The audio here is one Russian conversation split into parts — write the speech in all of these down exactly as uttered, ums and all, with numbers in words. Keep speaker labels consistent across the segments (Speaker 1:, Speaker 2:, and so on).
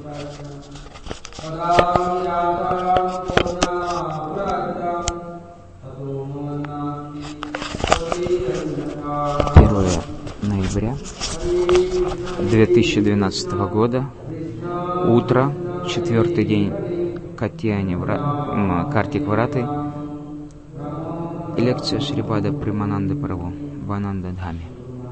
Speaker 1: первое ноября две тысячи двенадцатого года, утро, четвертый день Катьяни Вра... Картик Враты, лекция Шрипада Примананды Прабху в Ананда-дхаме.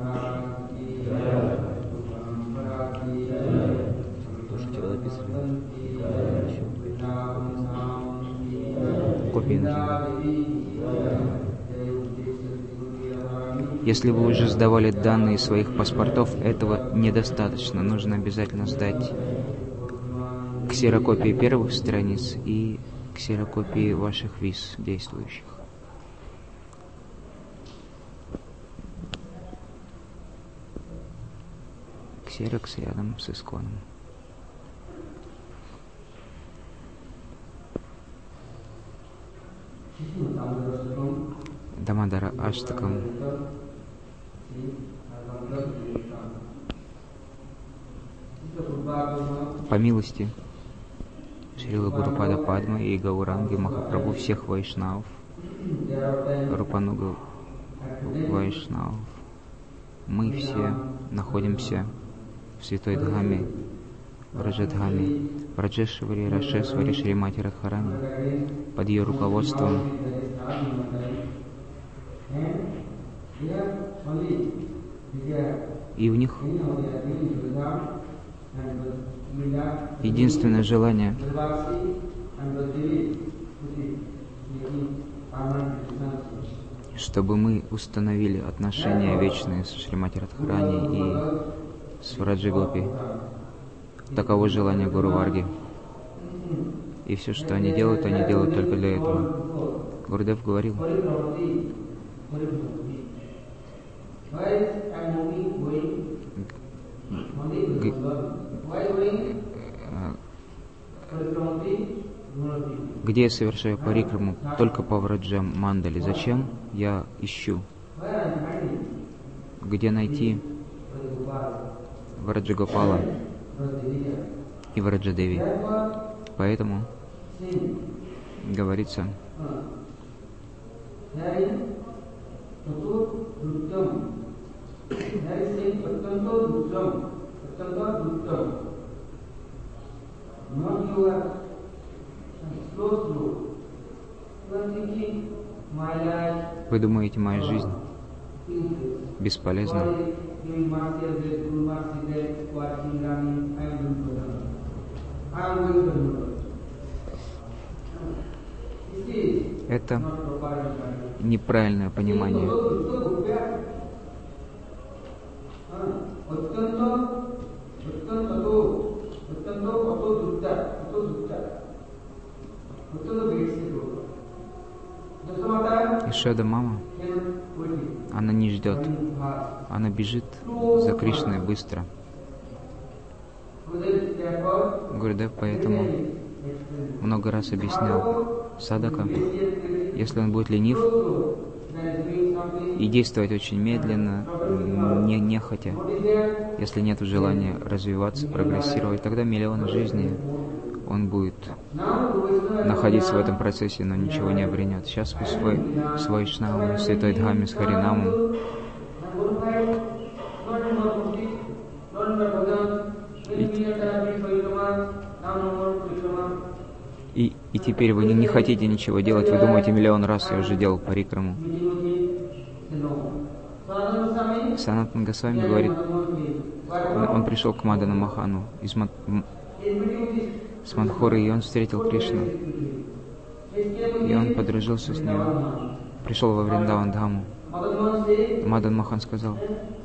Speaker 1: Копии нужны. Если вы уже сдавали данные своих паспортов, этого недостаточно. Нужно обязательно сдать ксерокопии первых страниц и ксерокопии ваших виз действующих. Ксерокс рядом с Исконом. Дамадара Аштакам. По милости Шрила Гурупада Падма и Гауранги Махапрабху, всех вайшнавов, Рупануга вайшнавов, мы все находимся в Святой Дхаме, в Раджадхаме, в Раджешвари, Рашешвари, Шримати Радхарани, под ее руководством. И у них единственное желание — чтобы мы установили отношения вечные с Шримати Радхарани и с Враджа Гопи. Таково желание Гуру Варги. И все, что они делают, они делают только для этого. Гурудев говорил: где я совершаю парикраму? Только по Враджам Мандали. Зачем? Я ищу. Где найти Враджагопала и Враджадеви? Поэтому говорится: вы думаете, моя жизнь бесполезна? Это неправильное понимание. Ишода мама, она не ждет, она бежит за Кришной быстро. Гурудев поэтому много раз объяснял: садака, если он будет ленив и действовать очень медленно, не нехотя, если нет желания развиваться, прогрессировать, тогда миллионы жизней он будет находиться в этом процессе, но ничего не обренет. Сейчас вы свой, с вайшнавами, в Святой Дхаме, с Харинамом. И, и, и теперь вы не, не хотите ничего делать, вы думаете: миллион раз я уже делал парикраму. Санатан Госвами говорит, он, он пришел к Мадану Махану из Мад, с Мадхуры, и он встретил Кришну. И он подружился с ним. Пришел во Вриндаван Дхаму. Мадан Махан сказал: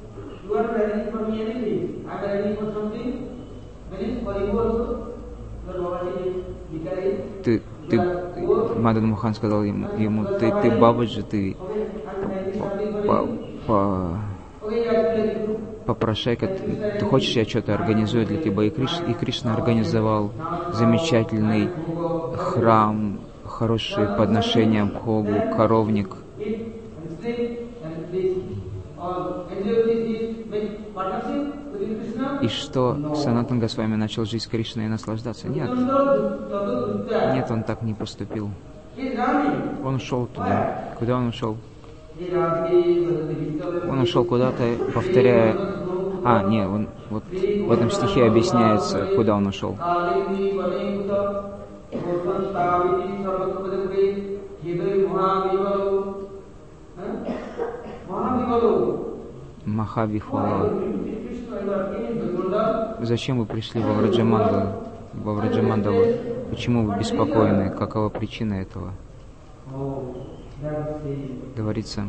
Speaker 1: ты, ты, Мадан Махан сказал ему, ему ты, ты Бабаджи, ты по, по, попрошайка, ты, ты хочешь, я что-то организую для тебя? И, Криш, и Кришна организовал замечательный храм, хорошие подношения Богу, коровник. и что Санатан Госвами начал жить с Кришной и наслаждаться. Нет. Нет, он так не поступил. Он ушел туда. Куда он ушел? Он ушел куда-то, повторяя... А, нет, он, вот в этом стихе объясняется, куда он ушел. Махавихвала. Зачем вы пришли во Враджамандалу? Во Враджамандалу? Почему вы беспокойны? Какова причина этого? Говорится,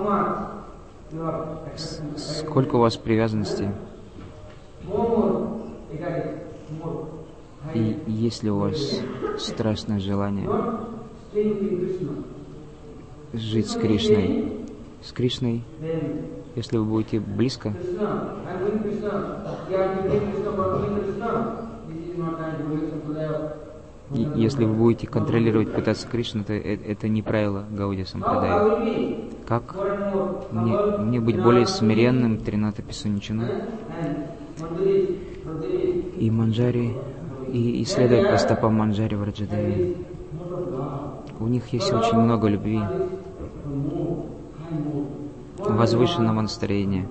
Speaker 1: сколько у вас привязанностей? И есть ли у вас страстное желание жить с Кришной? С Кришной, если вы будете близко, и если вы будете контролировать, пытаться Кришну, то это не правило Гаудия Сампрадая. Как мне, мне быть более смиренным, Трината Писуничана, и Манджари, и, и следовать по стопам Манджари Враджадеви. У них есть очень много любви, возвышенного настроения.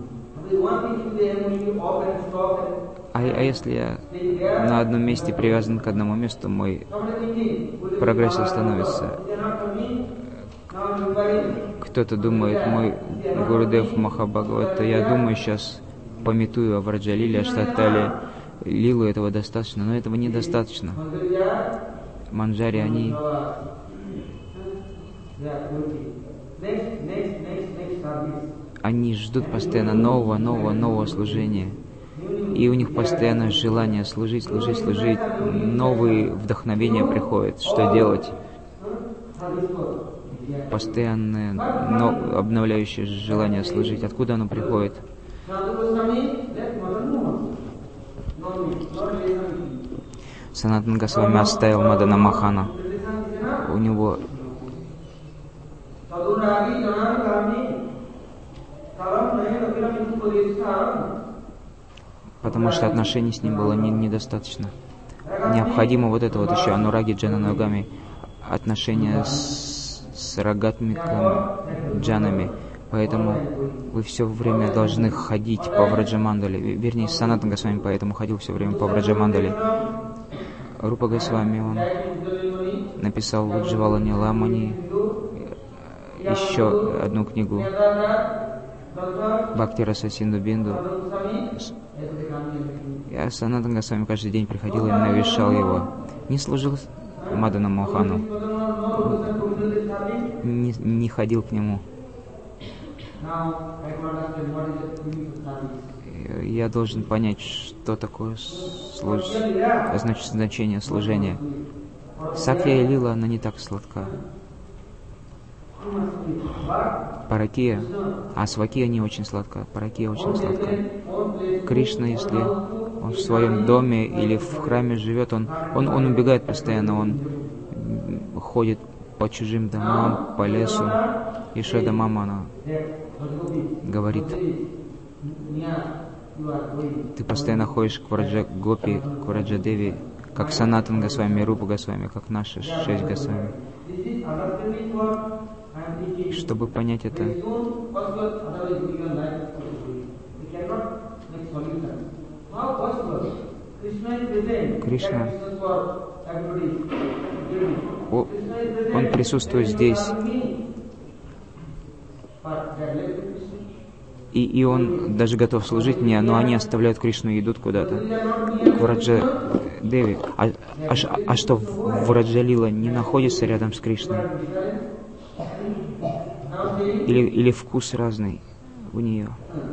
Speaker 1: А, а если я на одном месте привязан к одному месту, мой прогресс остановится. Кто-то думает, мой Гурудев Махабхагават, то я думаю, сейчас памятую о Враджалиле, о Штатале, лилу этого достаточно, но этого недостаточно. Манджари, они... Они ждут постоянно нового, нового, нового служения. И у них постоянно желание служить, служить, служить. Новые вдохновения приходят. Что делать? Постоянное, но обновляющее желание служить. Откуда оно приходит? Санатан Госвами оставил Мадана Мохана. У него... Потому что отношений с ним было не, недостаточно. Необходимо вот это вот еще анураги джананагами, отношения с, с рагатмиками, джанами. Поэтому вы все время должны ходить по Враджамандале. Вернее, Санатан Госвами поэтому ходил все время по Враджамандале. Рупа Госвами, он написал Уджвала Ниламани, еще одну книгу Бхакти Раса Синду Бинду. Я Санатан Госвами каждый день приходил и навещал его. Не служил Мадана Мохану, не, не ходил к нему. Я должен понять, что такое служ... значит, значение служения. Сакья и лила, она не так сладка. Паракия, а свакия не очень сладка. Паракия очень сладка. Кришна, если он в своем доме или в храме живет, он, он, он убегает постоянно, он ходит по чужим домам, по лесу. Ишода мама, она говорит, ты постоянно ходишь к Враджа Гопи, к Враджадеви, как Санатан Госвами, Рупа Госвами, как наши шесть Госвами. Чтобы понять это, Кришна, он присутствует здесь, и, и он даже готов служить мне, но они оставляют Кришну и идут куда-то, к Враджадеви. А, а, а что, Враджалила не находится рядом с Кришной? Или, или вкус разный у нее?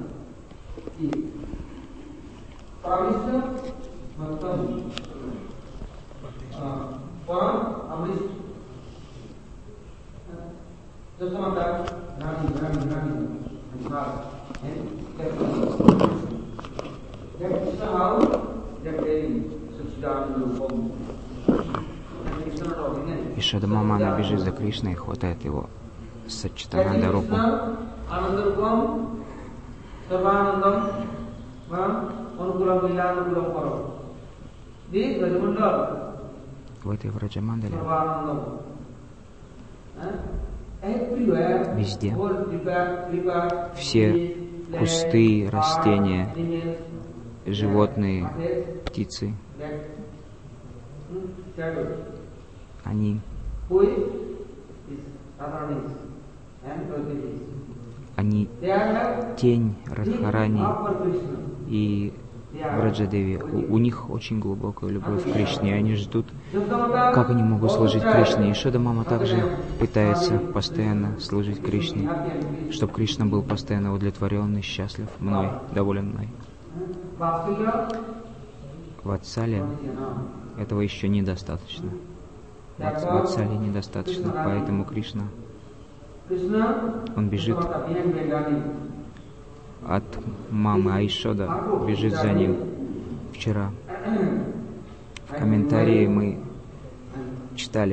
Speaker 1: Ишода Мама бежит за Кришной и хватает его Саччитананда Рупу. В этой Враджамандале везде все кусты, растения, животные, птицы, они, они тень Радхарани и Враджадеви. У, у них очень глубокая любовь к Кришне, и они ждут, как они могут служить Кришне. И Шода Мама также пытается постоянно служить Кришне, чтобы Кришна был постоянно удовлетворенный, счастлив мной, доволен мной. В Ватсале этого еще недостаточно. В Ватсале недостаточно, поэтому Кришна, он бежит от мамы, а Ишода бежит за ним. Вчера в комментарии мы читали,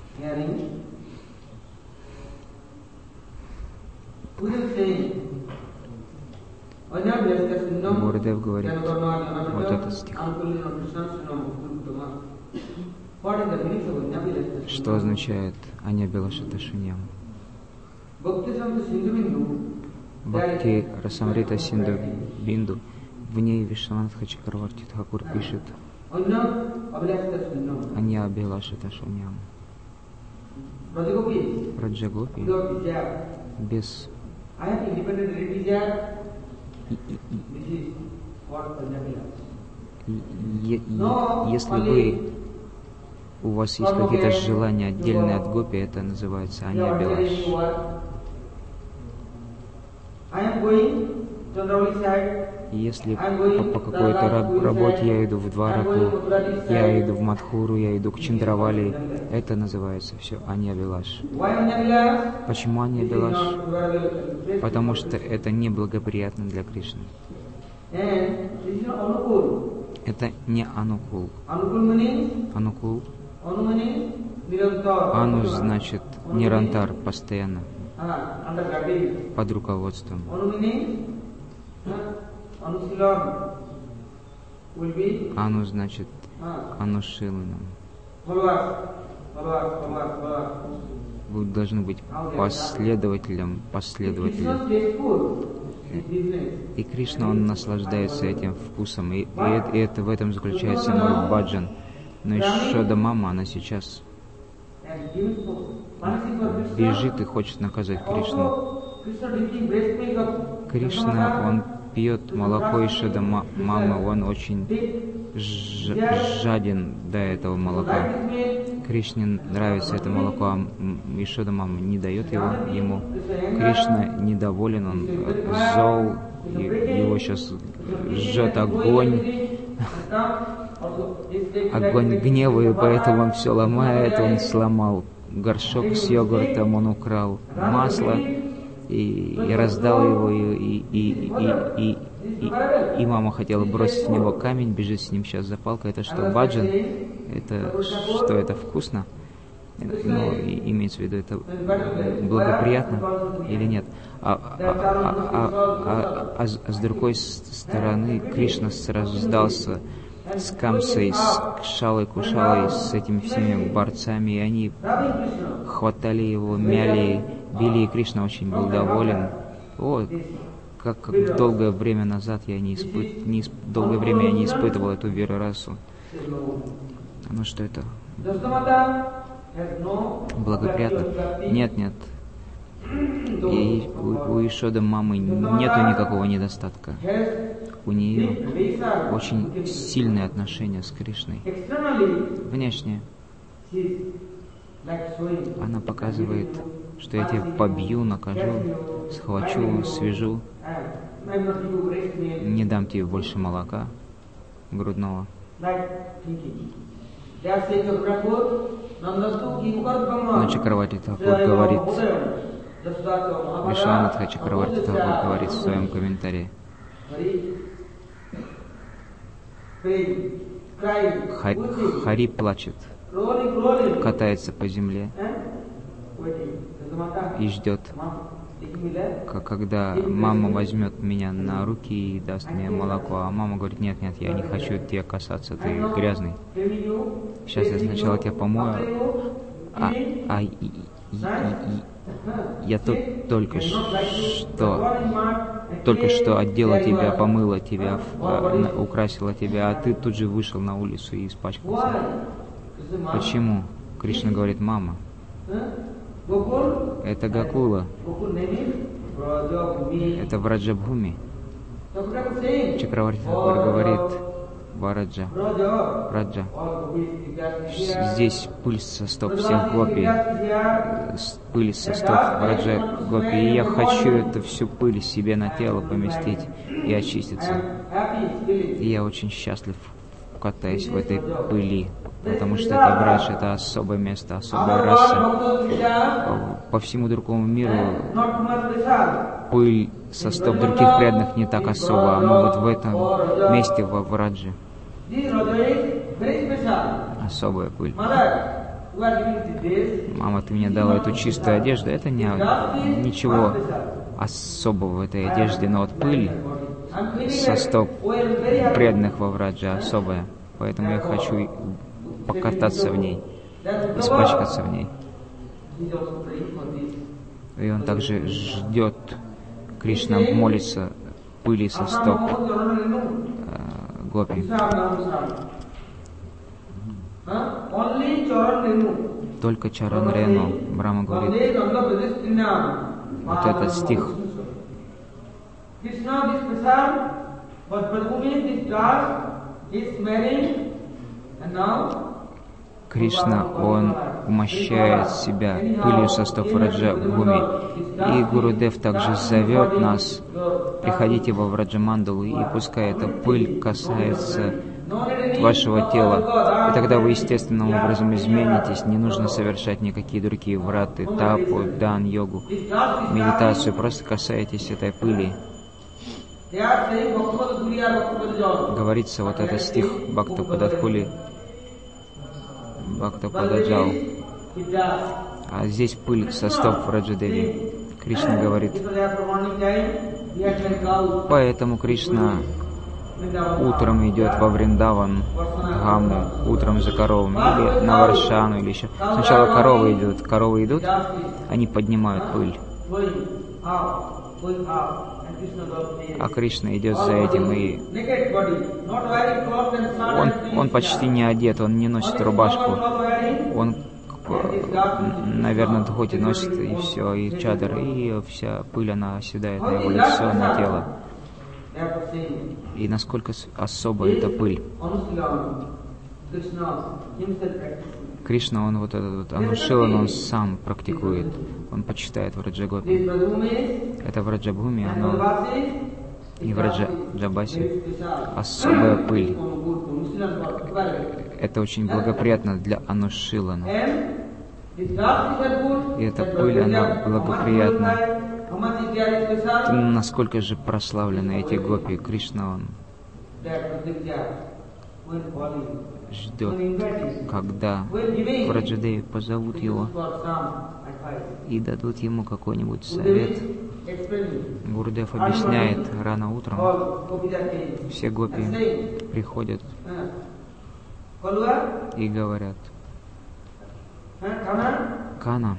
Speaker 1: Гурудев говорит, вот этот стих. Что означает Аня Белашата Шуньям? Бхакти Расамрита Синду Бинду, в ней Вишванатха Чакраварти Тхакур пишет Аня Абхилашата Шуньям. Раджагопи без если вы у вас есть какие-то желания отдельные от гопи, это называется Аня Белаш. Если по, по какой-то работе я иду в Двараку, я иду в Мадхуру, я иду к Чандравали, это называется все Аня Белаш. Почему Аня Белаш? Потому что это неблагоприятно для Кришны. Это не Анукул. Анукул. Ану значит Нирантар, постоянно, под руководством. Ану значит Анушиланам. Вы должны быть последователем, последователем. И Кришна, он наслаждается этим вкусом, и, и, и это в этом заключается мой баджан. Но Шода Мама, она сейчас бежит и хочет наказать Кришну. Кришна, он пьет молоко из Шода Мамы, он очень жаден до этого молока. Кришне нравится это молоко, а Ишода Мама не дает его ему. Кришна недоволен, он зол, его сейчас жжет огонь, огонь гнева, и поэтому он все ломает. Он сломал горшок с йогуртом, он украл масло и, и раздал его, и, и, и, и, и, и, и мама хотела бросить в него камень, бежит с ним сейчас за палкой. Это что, баджан? Это что, это вкусно? Ну, имеется в виду, это благоприятно или нет? А, а, а, а, а, а с другой стороны, Кришна сразу сдался с Камсой, с Кшалой, Кушалой, с этими всеми борцами, и они хватали его, мяли, били, и Кришна очень был доволен. О, как, как долгое время назад я не испыт... не исп... долгое время я не испытывал эту вирарасу. Ну что это? Благоприятно? Нет, нет. И у, у Ишоды Мамы нету никакого недостатка. У нее очень сильные отношения с Кришной. Внешне она показывает, что я тебя побью, накажу, схвачу, свяжу, не дам тебе больше молока грудного. Но Чакраварти Тхакур говорит, Вишванатха Чакраварти Тхакур говорит в своем комментарии, Хари, Хари плачет, катается по земле и ждет, когда мама возьмет меня на руки и даст мне молоко, а мама говорит, нет, нет, я не хочу тебя касаться, ты грязный. Сейчас я сначала тебя помою, а, а и, и, и, и, я тут только что, только что одела тебя, помыла тебя, украсила тебя, а ты тут же вышел на улицу и испачкался. Почему? Кришна говорит, мама. Это Гокула. Это Враджабхуми. Чакраварти Такур говорит, Вараджа, Раджа. Здесь пыль со стоп всех гопи. Пыль со стоп Враджа гопи. И я хочу эту всю пыль себе на тело поместить и очиститься. И я очень счастлив, катаясь в этой пыли. Потому что это Брадж, это особое место, особая раса. По, по всему другому миру пыль со стоп других преданных не так особо, но вот в этом месте, во Брадже, особая пыль. Мама, ты мне дала эту чистую одежду, это не, ничего особого в этой одежде, но вот пыль со стоп преданных во Брадже особая, поэтому я хочу покататься в ней, испачкаться в ней. И он также ждет, Кришна молится пыли со стоп э, гопи. Только Чаран Рену, Брахма говорит, вот этот стих. Кришна, он умощает себя пылью со стоп Враджабхуми. И Гурудев также зовет нас, приходите во Враджамандалу, и пускай эта пыль касается вашего тела. И тогда вы естественным образом изменитесь, не нужно совершать никакие другие враты, тапу, дан, йогу, медитацию, просто касаетесь этой пыли. Говорится вот этот стих Бхакта Пададхули, Бхакта Пададжал. А здесь пыль со стоп Враджадеви. Кришна говорит, поэтому Кришна утром идет во Вриндаван, Дхаму, утром за коровами, или на Варшану, или еще. Сначала коровы идут, коровы идут, они поднимают пыль. А Кришна идет за этим, и он, он почти не одет, он не носит рубашку, он, наверное, дхоти носит, и все, и чадр, и вся пыль, она оседает на его лицо, на тело. И насколько особо эта пыль. Кришна, он вот этот вот Анушилан, он сам практикует, он почитает Враджагопи. Это Враджабхуми, оно и Враджабаси, особая пыль. Это очень благоприятно для Анушилана. И эта пыль, она благоприятна. Насколько же прославлены эти гопи. Кришна, он ждет, когда Враджадеви позовут его и дадут ему какой-нибудь совет. Гурудев объясняет, рано утром все гопи приходят и говорят, Кана,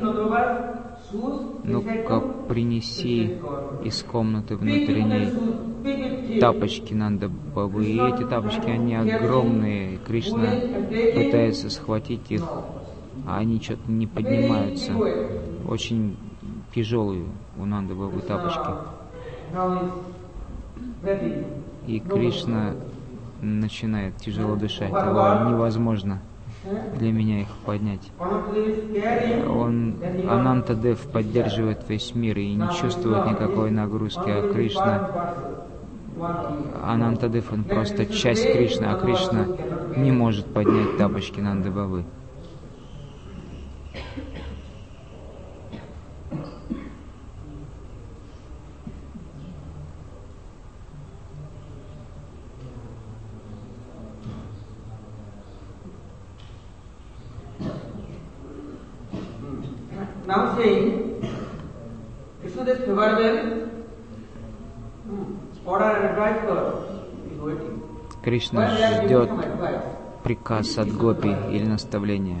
Speaker 1: ну-ка принеси из комнаты внутренней тапочки Нанда Бабы. И эти тапочки, они огромные. Кришна пытается схватить их, а они что-то не поднимаются. Очень тяжелые у Нанда Бабы тапочки. И Кришна начинает тяжело дышать. Его невозможно для меня их поднять. Он, Анантадев, поддерживает весь мир и не чувствует никакой нагрузки, а Кришна, Анантадев, он просто часть Кришны, а Кришна не может поднять тапочки Нанды Бабы. Кришна ждет приказ от гопи или наставления.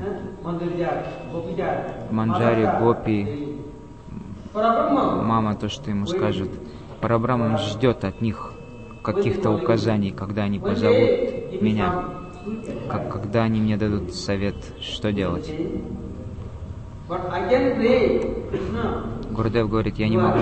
Speaker 1: Манджари, гопи, мама то, что ему скажет. Парабраман ждет от них каких-то указаний, когда они позовут меня, как, когда они мне дадут совет, что делать. Гурудев говорит, я не могу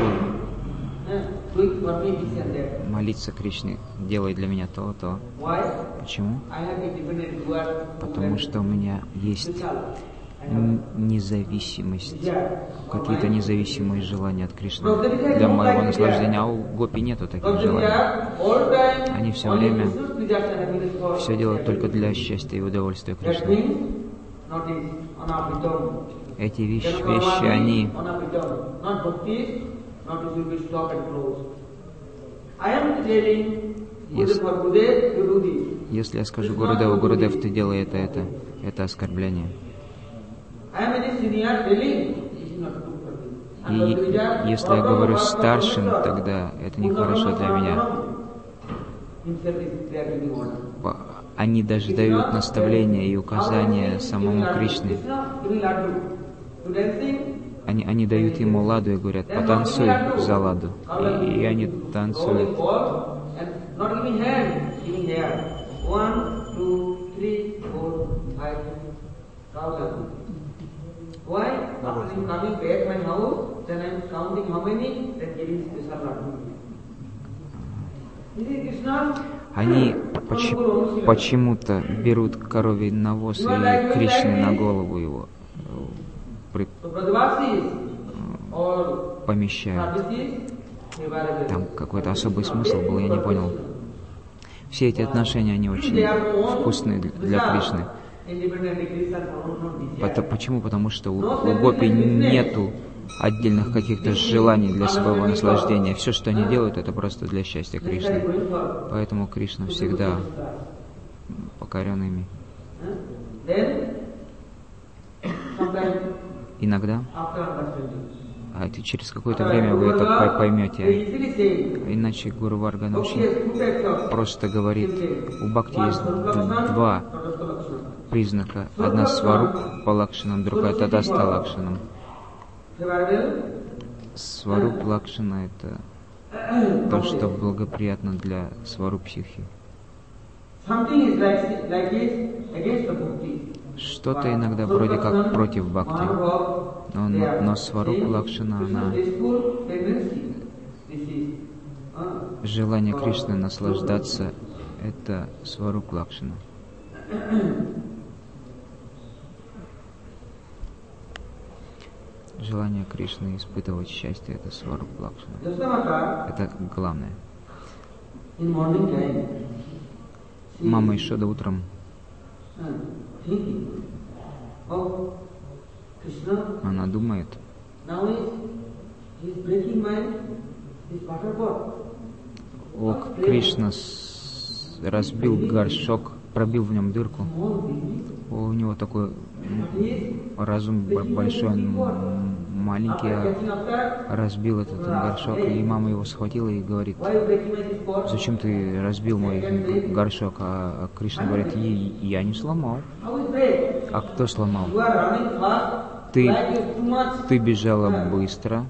Speaker 1: молиться Кришне, делай для меня то, то. Почему? Потому что у меня есть независимость, какие-то независимые желания от Кришны для моего наслаждения, а у гопи нету таких желаний. Они все время все делают только для счастья и удовольствия Кришны. Эти вещи, вещи они если, если я скажу Гурудеву, Гурудев, ты делай это, это, это оскорбление. И если я говорю старшим, тогда это нехорошо для меня. Они даже дают наставления и указания самому Кришне. Они, они дают ему ладу и говорят, потанцуй за ладу. И, и они танцуют. Они почему, почему-то берут коровий навоз и Кришне на голову его при, помещают. Там какой-то особый смысл был, я не понял. Все эти отношения, они очень вкусные для Кришны. Почему? Потому что у, у гопи нету отдельных каких-то желаний для своего наслаждения. Все, что они делают, это просто для счастья Кришны. Поэтому Кришна всегда покорен ими. Иногда, а это через какое-то время вы это поймете. Иначе Гуру Варгана очень просто говорит, у бхакти есть два признака. Одна сваруп по лакшанам, другая тадаста лакшанам. Сваруп лакшана — это то, что благоприятно для сваруп психи. Что-то иногда вроде как против бхакти, но, но сваруп лакшана, она желание Кришны наслаждаться, это сваруп лакшана. Желание Кришны испытывать счастье — это сваруп лакшана. Это главное. Мама еще до утром она думает, о, Кришна разбил горшок, пробил в нем дырку. О, у него такой разум большой, он маленький, а разбил этот горшок. И мама его схватила и говорит, зачем ты разбил мой горшок? А Кришна говорит, я не сломал. А кто сломал? Ты, ты бежала быстро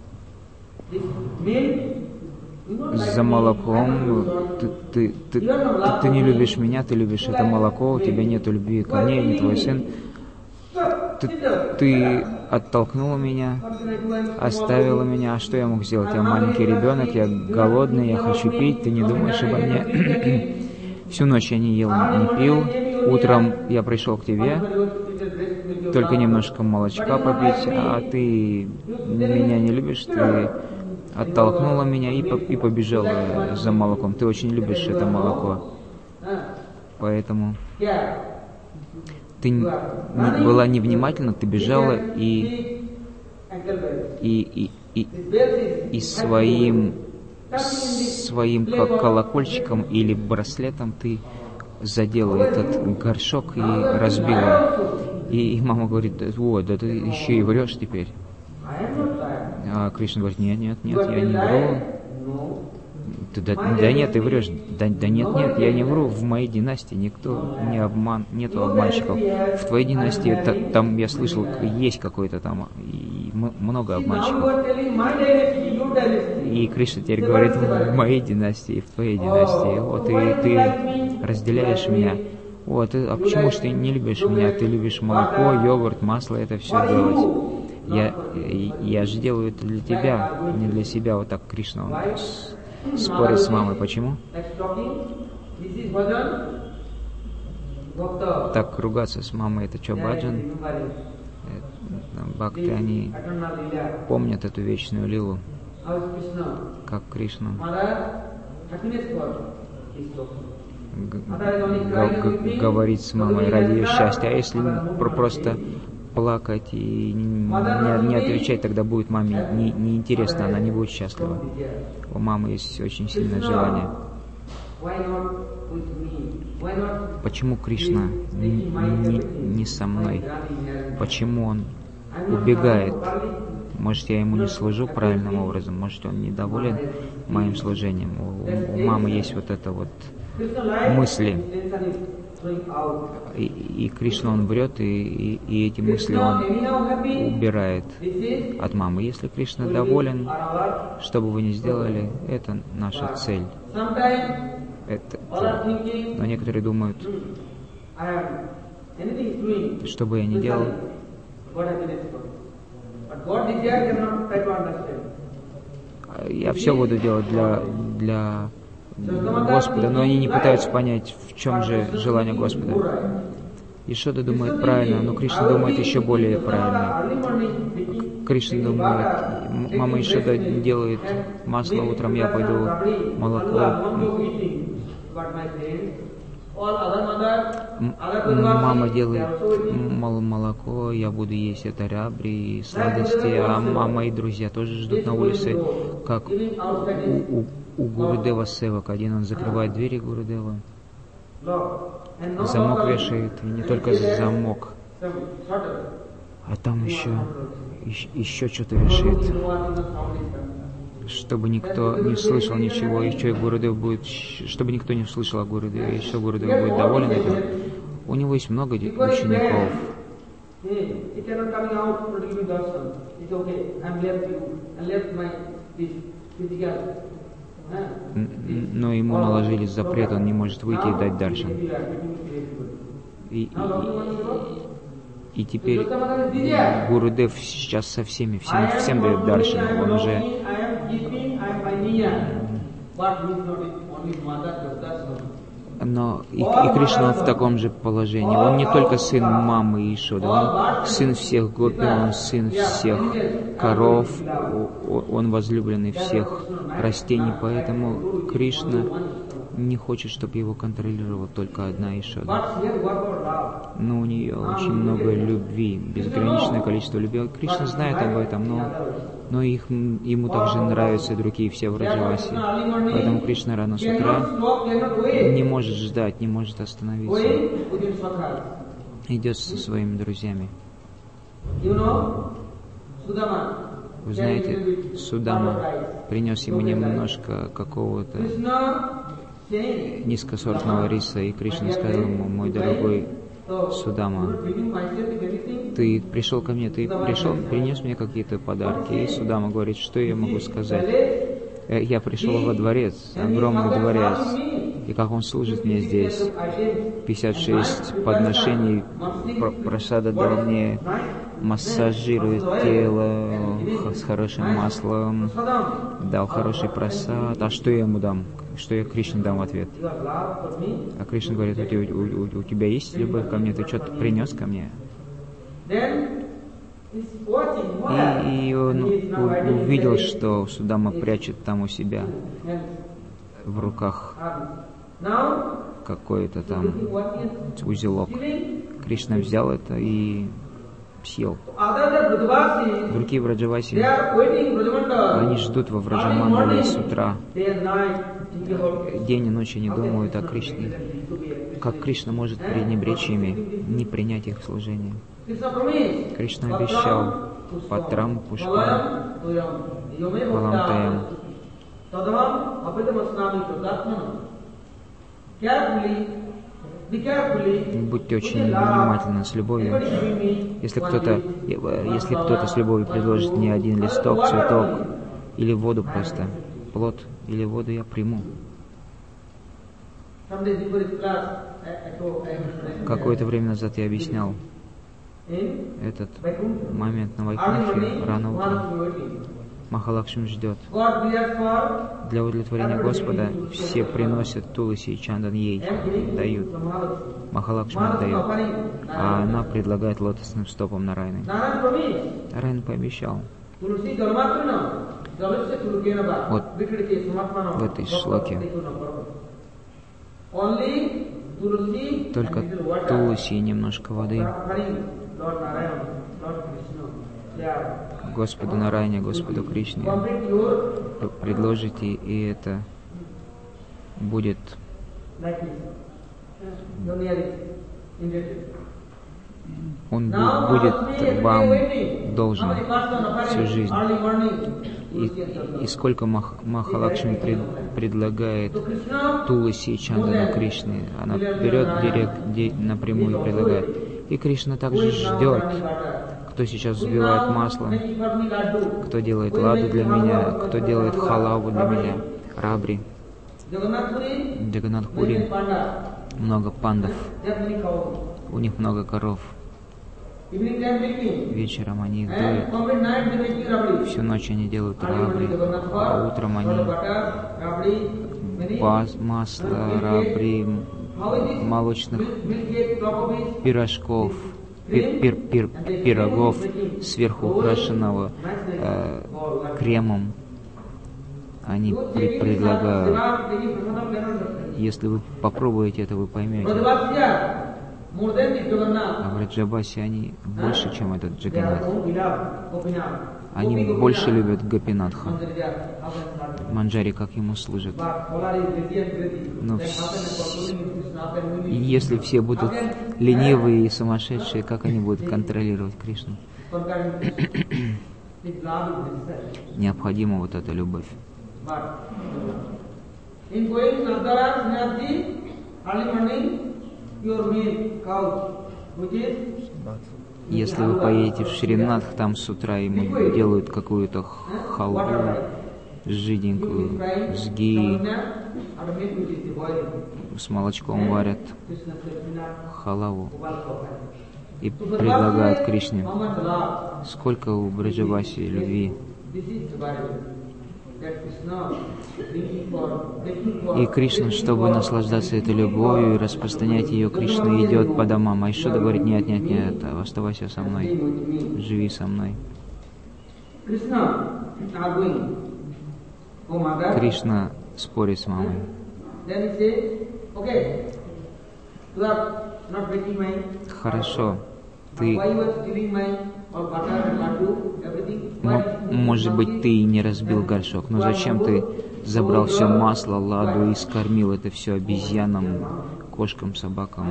Speaker 1: за молоком, ты, ты, ты, ты, ты не любишь меня, ты любишь это молоко, у тебя нет любви ко мне, не твой сын. Ты, ты оттолкнула меня, оставила меня, а что я мог сделать? Я маленький ребенок, я голодный, я хочу пить, ты не думаешь обо мне? Всю ночь я не ел, не пил, утром я пришел к тебе, только немножко молочка попить, а ты меня не любишь, ты оттолкнула меня и, по, и побежала за молоком. Ты очень любишь это молоко. Поэтому ты не, была невнимательна, ты бежала и, и, и, и, и своим, своим колокольчиком или браслетом ты задела этот горшок и разбила. И, и мама говорит, вот, да ты еще и врешь теперь. А Кришна говорит, нет, нет, нет, я не вру. Да, да нет, ты врешь. Да, да нет, нет, я не вру. В моей династии никто не обман, нету обманщиков. В твоей династии та, там я слышал, есть какой-то там и много обманщиков. И Кришна теперь говорит, в моей династии, в твоей династии. Вот и ты разделяешь меня. Вот, а почему же ты не любишь меня? Ты любишь молоко, йогурт, масло, это все делать. Я, я же делаю это для тебя, не для себя. Вот так Кришна он спорит с мамой. Почему? Так ругаться с мамой, это что, баджан? Бхакты, они помнят эту вечную лилу, как Кришна говорит с мамой ради ее счастья. А если просто плакать и не, не отвечать, тогда будет маме не, неинтересно, она не будет счастлива. У мамы есть очень сильное желание. Почему Кришна не, не, не со мной? Почему он убегает? Может, я ему не служу правильным образом? Может, он недоволен моим служением? У, у мамы есть вот это вот мысли. И, и Кришна, он врет, и, и, и эти мысли он убирает от мамы. Если Кришна доволен, что бы вы ни сделали, это наша цель. Это, но некоторые думают, что бы я ни делал, я все буду делать для, для Господа, но они не пытаются понять, в чем же желание Господа. Ишода думает правильно, но Кришна думает еще более правильно. Кришна думает, мама Ишода делает масло утром, я пойду молоко. Мама делает молоко, я буду есть это рябри и сладости, а мама и друзья тоже ждут на улице, как у, у, у Гурудева Севак. Один он закрывает двери Гурудева, замок вешает, и не только замок, а там еще, еще, еще что-то вешает, чтобы никто не слышал ничего, еще и Гурудев будет, чтобы никто не слышал о Гурудеве, еще Гурудев будет доволен этим. У него есть много учеников. Но ему наложили запрет, он не может выйти и дать даршан. И, и, и теперь Гурудев сейчас со всеми, всем, всем дает даршан. Он уже Но и, и Кришна в таком же положении. Он не только сын мамы Ишоды, он сын всех гопи, он сын всех коров, он возлюбленный всех растений, поэтому Кришна не хочет, чтобы его контролировала только одна Ишода. Но у нее очень много любви, безграничное количество любви. Кришна знает об этом, но, но их, ему также нравятся другие все в Враджавасе. Поэтому Кришна рано с утра не может ждать, не может остановиться. Идет со своими друзьями. Вы знаете, Судама принес ему немножко какого-то низкосортного риса, и Кришна сказал ему: мой дорогой Судама, ты пришел ко мне, ты пришел, принес мне какие-то подарки. И Судама говорит, что я могу сказать? Я пришел во дворец, огромный дворец, и как он служит мне здесь. пятьдесят шесть подношений прасада дал мне, массажирует тело с хорошим маслом, дал хороший прасад. А что я ему дам? Что я Кришне дам в ответ? А Кришна говорит: у тебя, у, у тебя есть любовь ко мне? Ты что-то принес ко мне? И, и он увидел, что Судама прячет там у себя в руках какой-то там узелок. Кришна взял это и съел. Другие Враджаваси, они ждут во Враджамандале с утра. День и ночь они думают о Кришне. как Кришна может пренебречь ими, не принять их служение. Кришна обещал Патрам Пушпам Палам Таям. Будьте очень внимательны с любовью. Если кто-то, если кто-то с любовью предложит мне один листок, цветок или воду просто, плод или воду, я приму. Какое-то время назад я объяснял этот момент на Вайкунтхе рано утром. Махалакшми ждет. Для удовлетворения Господа все приносят Туласи и Чандан ей, дают. Махалакшми отдает, а она предлагает лотосным стопам Нарайны. Нарайна пообещал. Вот в этой шлоке. Только Туласи и немножко воды. Господу Нарайне, Господу Кришне предложите, и это будет Он будет вам должен всю жизнь. И, и сколько Мах, Махалакшми пред, предлагает Туласи и Чандану Кришне, она берет директ, напрямую и предлагает. И Кришна также ждет, кто сейчас взбивает масло, кто делает ладу для меня, кто делает халаву для меня, рабри. В Джаганнатхпури много пандов, у них много коров. Вечером они их дуют, всю ночь они делают рабри, а утром они пас, масло, рабри, молочных пирожков, пир, пир, пир, пирогов, сверху украшенного э, кремом. Они при, предлагают. Если вы попробуете это, вы поймете. А в Раджабасе они больше, чем этот Джаганнат. Они больше любят Гопинатха. Манджари, как ему служат. Но если все будут ленивые и сумасшедшие, как они будут контролировать Кришну? Необходима вот эта любовь. Если вы поедете в Шримнатх, там с утра ему делают какую-то халву жиденькую, с ги, с молочком варят халаву и предлагают Кришне. Сколько у Браджаваси любви. И Кришна, чтобы наслаждаться этой любовью и распространять ее, Кришна идет по домам. А Ишуда говорит: нет, нет, нет, оставайся со мной, живи со мной. Кришна спорит с мамой. Хорошо, ты... Может быть, ты и не разбил горшок, но зачем ты забрал все масло, ладу и скормил это все обезьянам, кошкам, собакам,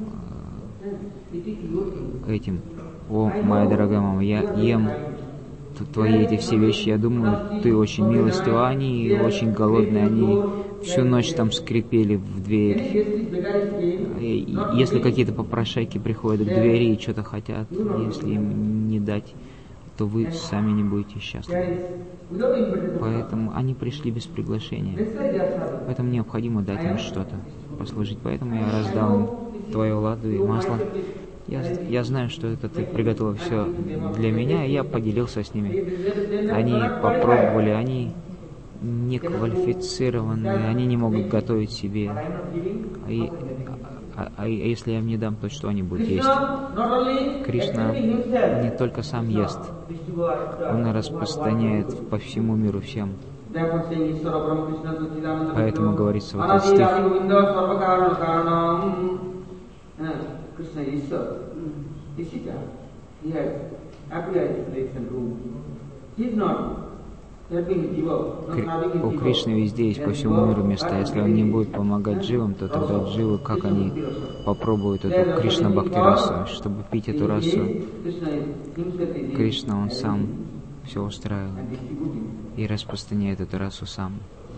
Speaker 1: этим? О, моя дорогая мама, я ем твои эти все вещи, я думаю, ты очень милостива, они очень голодные, они всю ночь там скрипели в дверь. Если какие-то попрошайки приходят к двери и что-то хотят, если им не дать, то вы сами не будете счастливы. Поэтому они пришли без приглашения. Поэтому необходимо дать им что-то, послужить. Поэтому я раздал им твою ладу и масло. Я, я знаю, что это ты приготовил все для меня, и я поделился с ними. Они попробовали, они не квалифицированные, они не могут готовить себе. И, а, а если я им не дам, то что они будут есть? Кришна не только сам ест, он распространяет по всему миру всем. Поэтому говорится вот этот стих.
Speaker 2: Krishna is Ishvara. Ishita, he has appeared in the election room. He is not
Speaker 1: У Кришны везде есть по всему миру места. Если он не будет помогать дживам, то тогда дживы, как они попробуют эту Кришна Бхакти расу, чтобы пить эту расу? Кришна, он сам все устраивает и распространяет эту расу сам.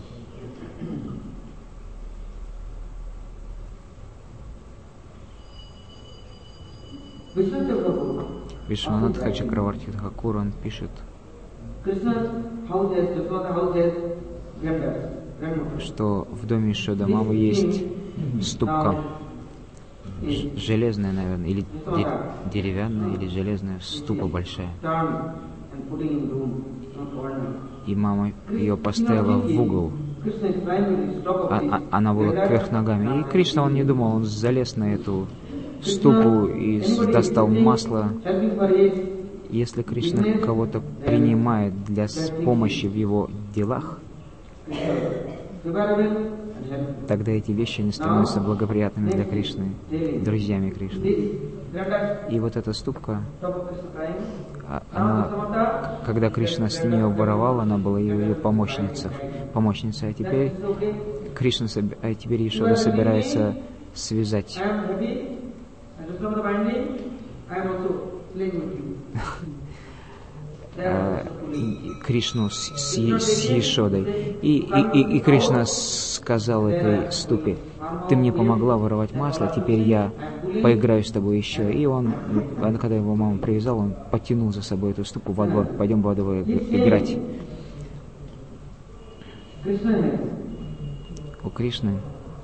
Speaker 1: Вишванатха Чакраварти Тхакур, он пишет, что в доме Шодамавы есть ступка, железная, наверное, или деревянная, или железная, ступа большая. И мама ее поставила в угол. А, а, она была кверх ногами. И Кришна, он не думал, он залез на эту ступу и достал масло. Если Кришна кого-то принимает для помощи в его делах, тогда эти вещи не становятся благоприятными для Кришны, друзьями Кришны. И вот эта ступка, она, когда Кришна с нее воровал, она была ее, ее помощницей. помощницей. А теперь Кришна, а теперь Ешода собирается связать. Кришну с, с, с Ешодой. И, и, и, и Кришна сказал этой ступе: ты мне помогла воровать масло, теперь я поиграю с тобой еще. И он, когда его мама привязала, он потянул за собой эту ступу во двор: пойдем во двор играть. У Кришны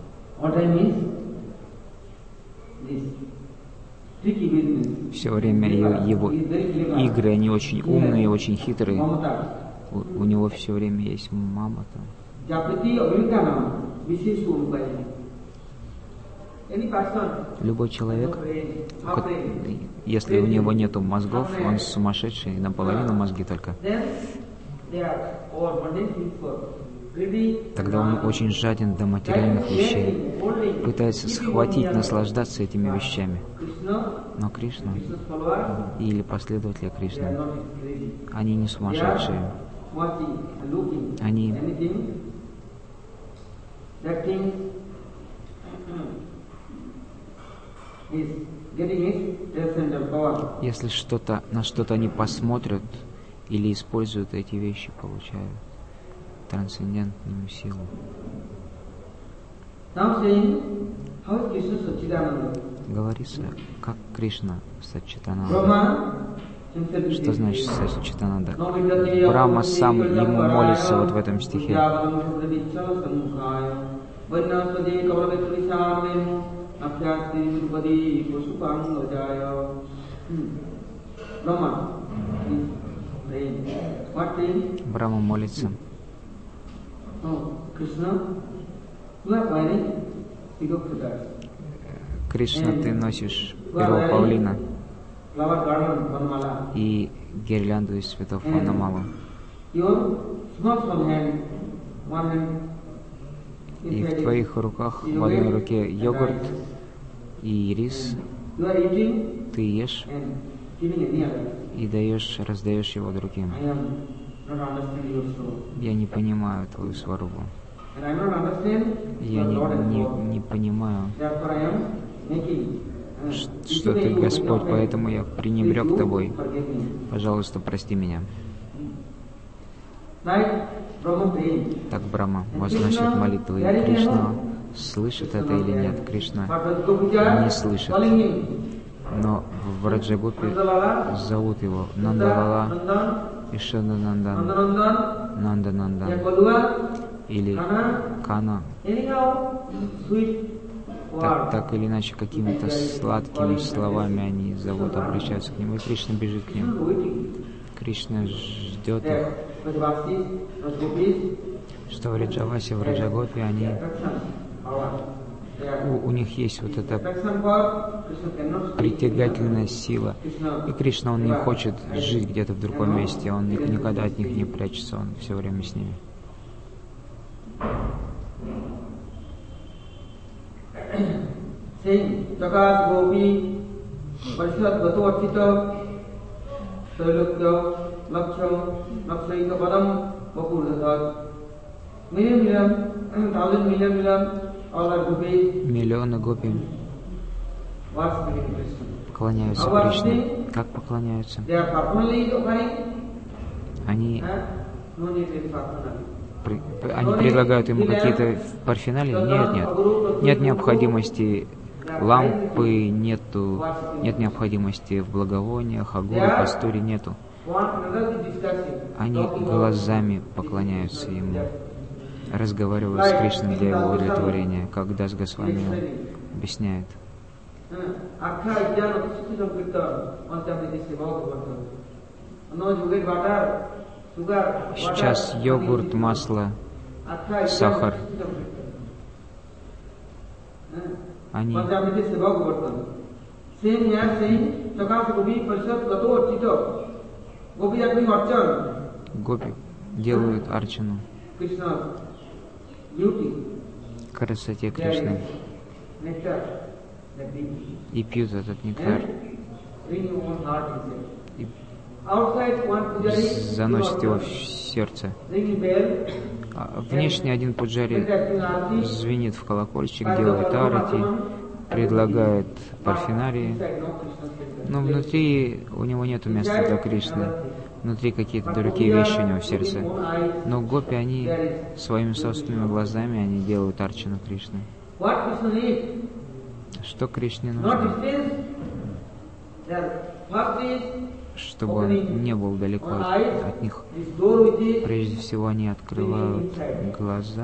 Speaker 1: все время его игры, они очень умные, очень хитрые. У, у него все время есть мама там. Любой человек, если у него нету мозгов, он сумасшедший, наполовину мозги только. Тогда он очень жаден до материальных вещей, пытается схватить, наслаждаться этими вещами. Но Кришна или последователи Кришны, они не сумасшедшие. Они если что-то, на что-то они посмотрят или используют, эти вещи, получают трансцендентную силу. Говорится, как Кришна Саччитананда. Что значит Саччитананда? Брахма сам ему молится вот в этом стихе. Брахма молится. Кришна, ты носишь перо павлина и гирлянду из цветов ванамала. И в твоих руках, в одной руке йогурт и рис, ты ешь и даешь, раздаешь его другим. Я не понимаю твою сварубу. Я не, не, не понимаю, что ты Господь, поэтому я пренебрег тобой. Пожалуйста, прости меня. Так Брахма возносит молитвы. И Кришна слышит это или нет? Кришна не слышит. Но в Раджагопе зовут его Нандалала, Ишаданандан, Нанданандан или Кана. Так, так или иначе, какими-то сладкими словами они зовут, обращаются к нему, и Кришна бежит к ним. Кришна ждет их. Что в Раджавасе, в Раджагопе, они, у, у них есть вот эта притягательная сила. И Кришна, он не хочет жить где-то в другом месте, он никогда от них не прячется, он все время с ними.
Speaker 2: Saying, Takas Gopi, Parishat Gato Archita, Sailukya, Laksham, Lakshayika Padam,
Speaker 1: Миллионы гопи поклоняются Кришне. Как поклоняются? Они, при, они предлагают ему какие-то парфиналии? Нет, нет. Нет необходимости лампы, нету, нет необходимости в благовониях, агуре, пастуре нету. Они глазами поклоняются ему, разговаривают с Кришной для его удовлетворения, как Дас Госвами объясняет. Сейчас йогурт, масло, сахар. Они гопи делают арчану красоте Кришны и пьют этот нектар и заносят его в сердце. А внешне один пуджари звенит в колокольчик, делает арати, предлагает парфинарии, но внутри у него нет места для Кришны. Внутри какие-то другие вещи у него в сердце. Но гопи, они своими собственными глазами, они делают арчану Кришны. Что Кришне нужно? Чтобы он не был далеко от, от них. Прежде всего, они открывают глаза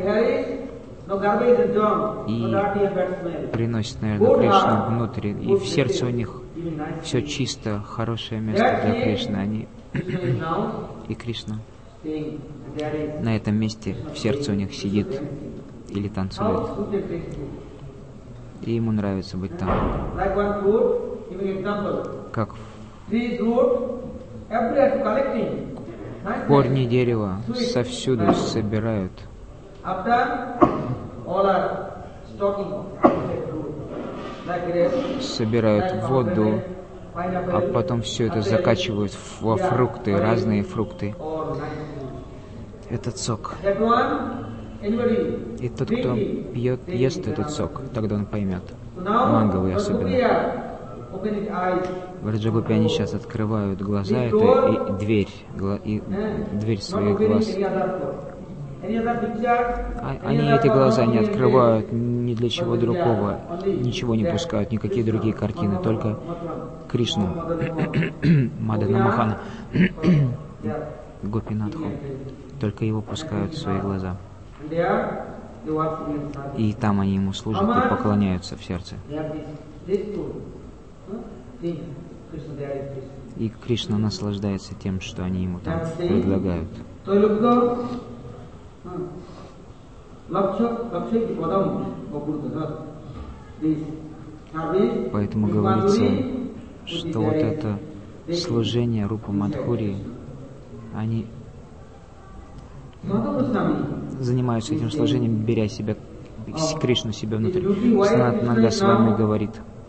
Speaker 1: и приносят, наверное, Кришну внутрь. И в сердце у них все чисто, хорошее место для Кришны. Они и Кришна на этом месте в сердце у них сидит или танцует. И ему нравится быть там. Как корни дерева совсюду собирают. Собирают воду, а потом все это закачивают во фрукты, разные фрукты. Этот сок. И тот, кто пьет, ест этот сок, тогда он поймет. Манговый особенно. В Раджагопе они сейчас открывают глаза, это и дверь, и дверь своих глаз. Они эти глаза не открывают ни для чего другого, ничего не пускают, никакие другие картины, только Кришну, Мадана Мохана, Гопинатху, только его пускают в свои глаза. И там они ему служат и поклоняются в сердце. И Кришна наслаждается тем, что они ему там предлагают. Поэтому говорится, что вот это служение Рупа Мадхури, они занимаются этим служением, беря себя, Кришну себе внутрь. Санатана Госвами говорит,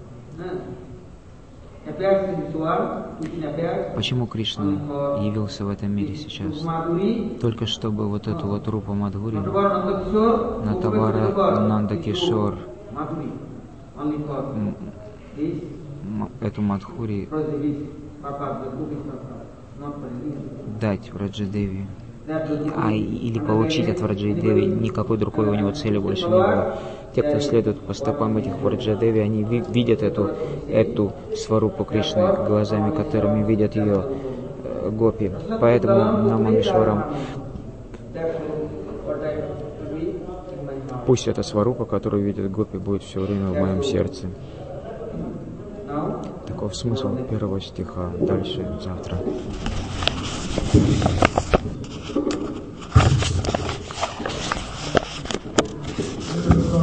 Speaker 1: почему Кришна явился в этом мире сейчас? Только чтобы вот эту вот Рупа Мадхури, Натавара Нанда Кишор, эту Мадхури дать Враджадеви. А, или получить от Враджадеви, никакой другой у него цели больше не было. Те, кто следует по стопам этих Враджадеви, они видят эту, эту сварупу Кришны глазами, которыми видят ее э, гопи. Поэтому Намамишварам, пусть эта сварупа, которую видят гопи, будет все время в моем сердце. Таков смысл первого стиха. Дальше завтра.